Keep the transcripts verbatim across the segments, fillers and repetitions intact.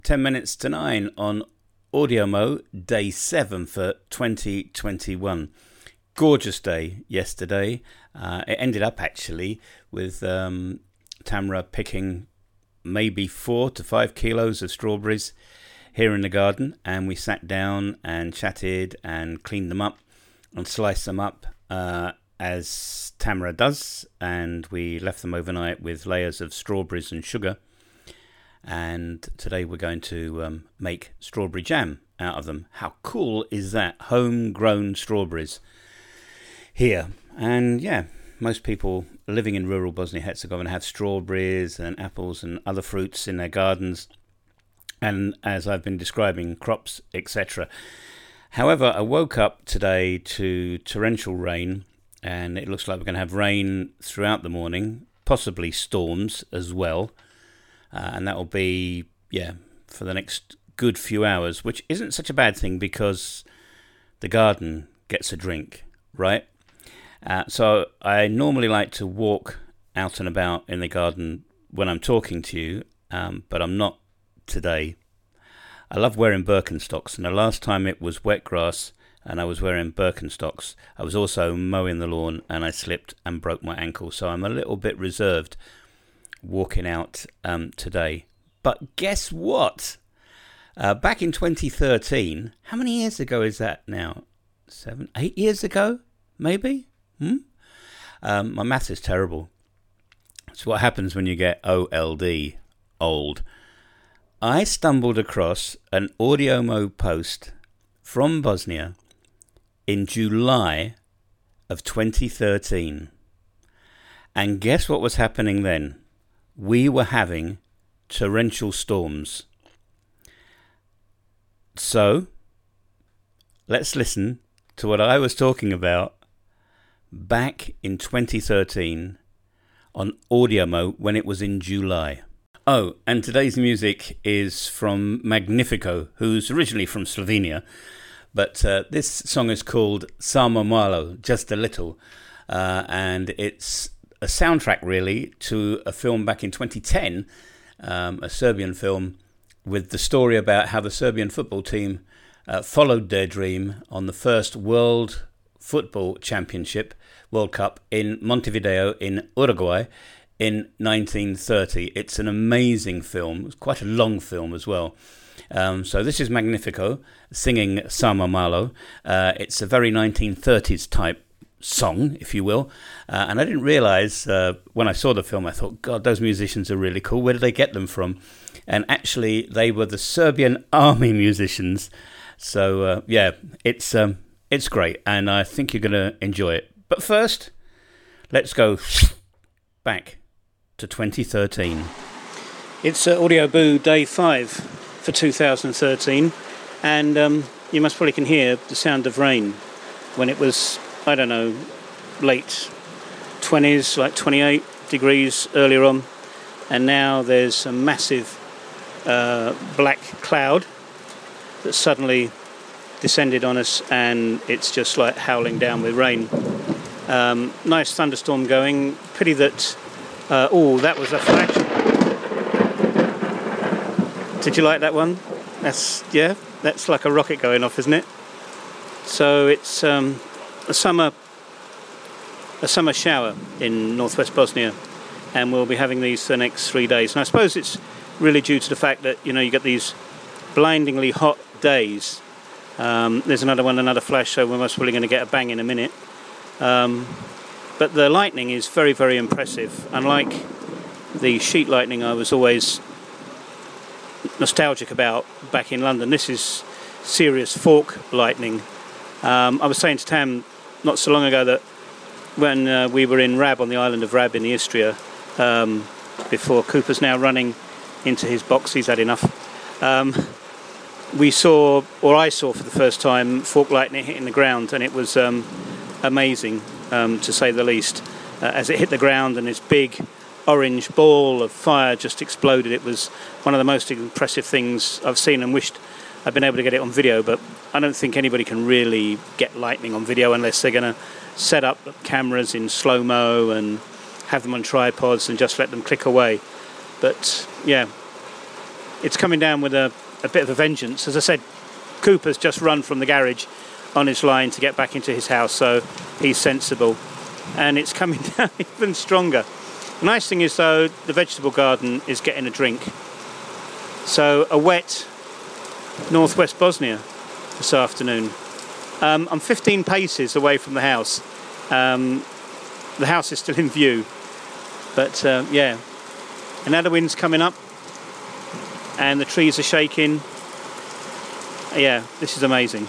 ten minutes to nine on AudioMo, day seven for twenty twenty-one. Gorgeous day yesterday. Uh, it ended up actually with um, Tamara picking maybe four to five kilos of strawberries here in the garden, and we sat down and chatted and cleaned them up and sliced them up uh, as Tamara does, and we left them overnight with layers of strawberries and sugar. And today we're going to um, make strawberry jam out of them. How cool is that? Homegrown strawberries here. And yeah, most people living in rural Bosnia-Herzegovina have strawberries and apples and other fruits in their gardens, and as I've been describing, crops, et cetera. However, I woke up today to torrential rain, and it looks like we're going to have rain throughout the morning, possibly storms as well. Uh, and that will be, yeah, for the next good few hours, which isn't such a bad thing because the garden gets a drink, right? Uh, so I normally like to walk out and about in the garden when I'm talking to you, um, but I'm not today. I love wearing Birkenstocks, and the last time it was wet grass and I was wearing Birkenstocks, I was also mowing the lawn and I slipped and broke my ankle, so I'm a little bit reserved walking out um, today. But guess what? Uh, back in twenty thirteen, how many years ago is that now? Seven, eight years ago, maybe? Hmm? Um, my maths is terrible. It's what happens when you get O L D, old. I stumbled across an AudioMo post from Bosnia in July of twenty thirteen. And guess what was happening then? We were having torrential storms. So, let's listen to what I was talking about back in twenty thirteen on AudioMo when it was in July. Oh, and today's music is from Magnifico, who's originally from Slovenia. But uh, this song is called Samo Malo, Just a Little. Uh, and it's a soundtrack, really, to a film back in twenty ten, um, a Serbian film, with the story about how the Serbian football team uh, followed their dream on the first World Football Championship, World Cup, in Montevideo in Uruguay in nineteen thirty. It's an amazing film. It's quite a long film as well. Um, so this is Magnifico singing Samo Malo. Uh, it's a very nineteen thirties type song, if you will, uh, and I didn't realise uh, when I saw the film, I thought, God, those musicians are really cool. Where did they get them from? And actually, they were the Serbian army musicians. So uh, yeah, it's um, it's great, and I think you're going to enjoy it. But first, let's go back to twenty thirteen. It's uh, Audio Boo Day Five for two thousand thirteen, and um, you most probably can hear the sound of rain when it was, I don't know, late twenties, like twenty-eight degrees earlier on, and now there's a massive uh, black cloud that suddenly descended on us, and it's just like howling down with rain. Um, nice thunderstorm going. Pity that, uh, oh, that was a flash. Did you like that one? That's, yeah, that's like a rocket going off, isn't it? So it's um, a summer a summer shower in northwest Bosnia, and we'll be having these for the next three days. And I suppose it's really due to the fact that, you know, you get these blindingly hot days. Um, there's another one, another flash, so we're most probably going to get a bang in a minute. Um, but the lightning is very, very impressive. Unlike the sheet lightning I was always nostalgic about back in London, this is serious fork lightning. Um, I was saying to Tam not so long ago that when uh, we were in Rab, on the island of Rab in the Istria, um, before Cooper's now running into his box, he's had enough, um, we saw, or I saw for the first time, fork lightning hitting the ground, and it was um, amazing, um, to say the least. Uh, as it hit the ground and this big orange ball of fire just exploded, it was one of the most impressive things I've seen, and wished I'd been able to get it on video, but I don't think anybody can really get lightning on video unless they're going to set up cameras in slow-mo and have them on tripods and just let them click away. But yeah, it's coming down with a, a bit of a vengeance. As I said, Cooper's just run from the garage on his line to get back into his house, so he's sensible. And it's coming down even stronger. The nice thing is, though, the vegetable garden is getting a drink. So a wet northwest Bosnia this afternoon. Um, I'm fifteen paces away from the house. Um, the house is still in view. But uh, yeah, and now the wind's coming up and the trees are shaking. Yeah, this is amazing.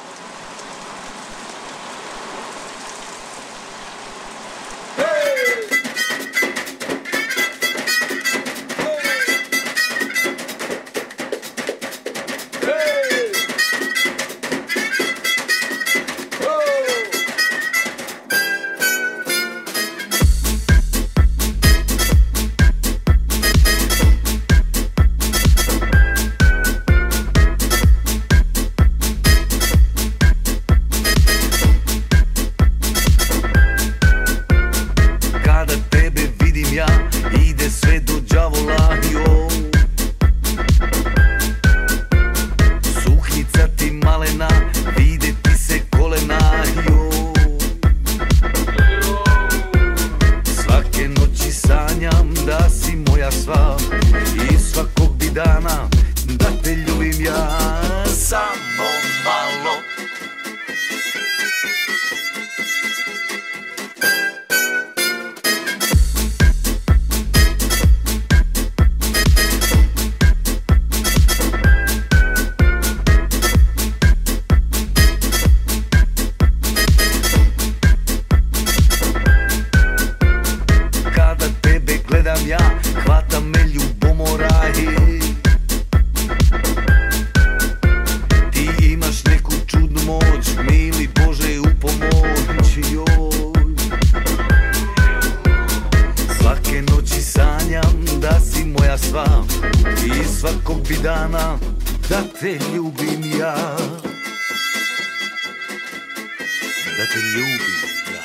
Da te ljubim ja, da te ljubim ja.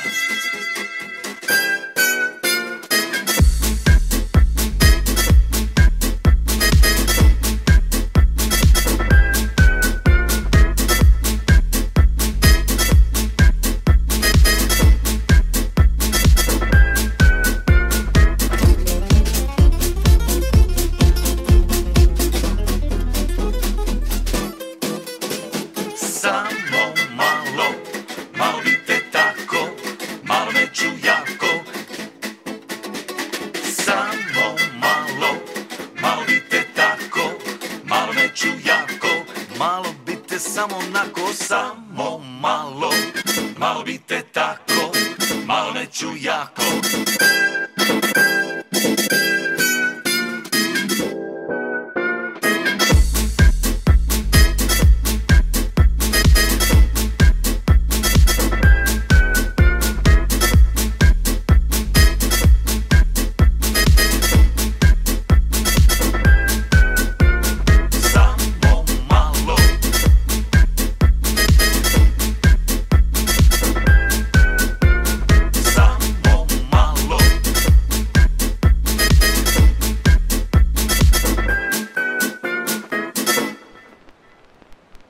Malo bite samo onako, samo malo, malo bite tako, malo neću jako.